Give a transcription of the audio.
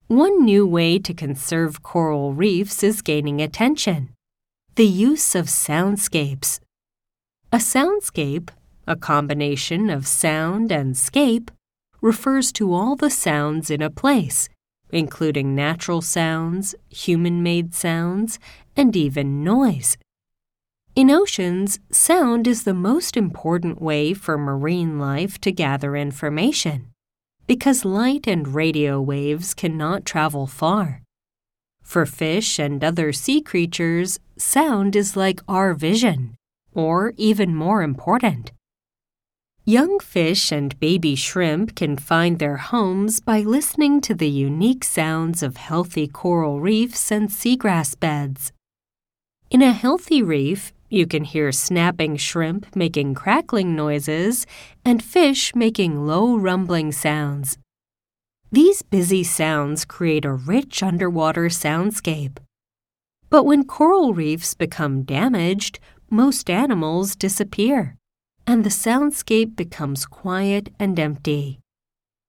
One new way to conserve coral reefs is gaining attention: the use of soundscapes. A soundscape, a combination of sound and scape, refers to all the sounds in a place, including natural sounds, human-made sounds, and even noise. In oceans, sound is the most important way for marine life to gather information, because light and radio waves cannot travel far. For fish and other sea creatures, sound is like our vision, or even more important. Young fish and baby shrimp can find their homes by listening to the unique sounds of healthy coral reefs and seagrass beds. In a healthy reef, you can hear snapping shrimp making crackling noises and fish making low rumbling sounds. These busy sounds create a rich underwater soundscape. But when coral reefs become damaged, most animals disappear, and the soundscape becomes quiet and empty.